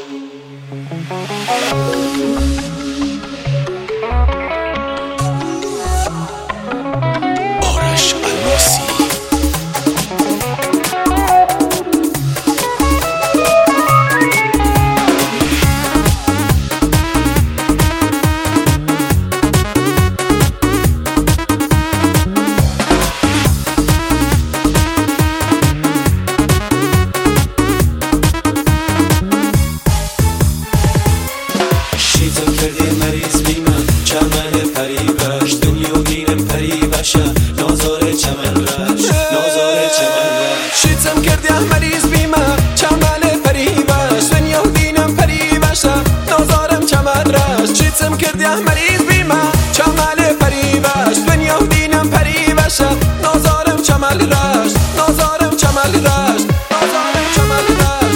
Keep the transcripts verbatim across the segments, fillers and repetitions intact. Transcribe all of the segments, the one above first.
شیتم کردی مریض بیمه چمن پریوش دنیا و دینم پریوشه نازارم چمن رش شیتم کردی مریض بیمه چمن پریوش دنیا و دینم پریوشه نازارم چمن رش نازارم چمن رش نازارم چمن رش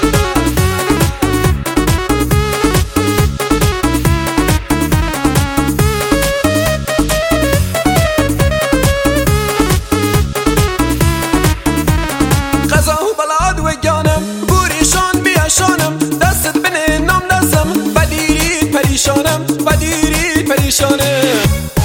و دیری پریشانه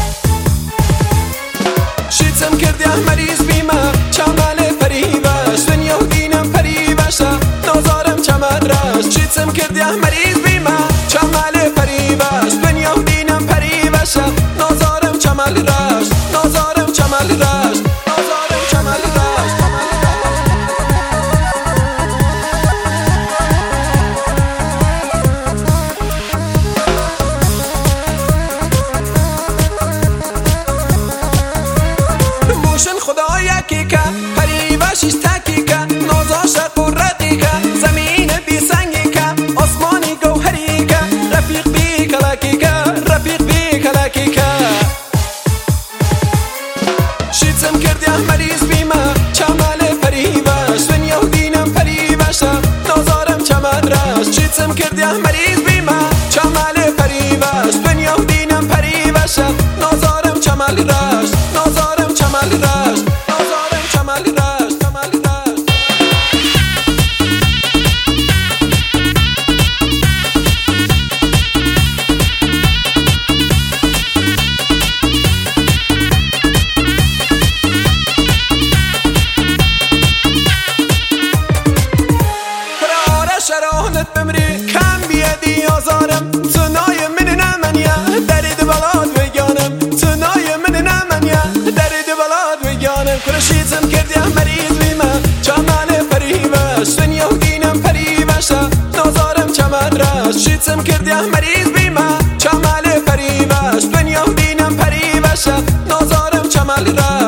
شیتم کردی مریض بیمه چمن پریوش دنیا و دینم پریوشه نازارم چمن رش شیتم کردی مریض بیمه چمن پریوش دنیا و دینم پریوشه نازارم چمن رش نازارم چمن رش نازارم چمن رش خدا یکی که پریوشش تکی که نازاش قررتی که زمین بی سنگی که آسمانی گوهری که رفیق بی کلکی که رفیق بی کلکی که شیتم کردی مریض بیمه چمن پریوش دنیا و دینم پریوشه نازارم چمن رش شیتم کردی مریض بیمه چمن پریوش دنیا و دینم پریوشه نازارم چمن رش نازارم چمن رش شراهنت بمری کم بیادی آزارم تنای من نمنیه درید بلاد بگانم تنای من نمنیه درید بلاد بگانم کرشیتم کردی مریض بیمه چمن پریوش دنیا و دینم پریوشه نازارم چمن رش شیتم کردی مریض بیمه چمن پریوش دنیا و دینم پریوشه نازارم چمن رش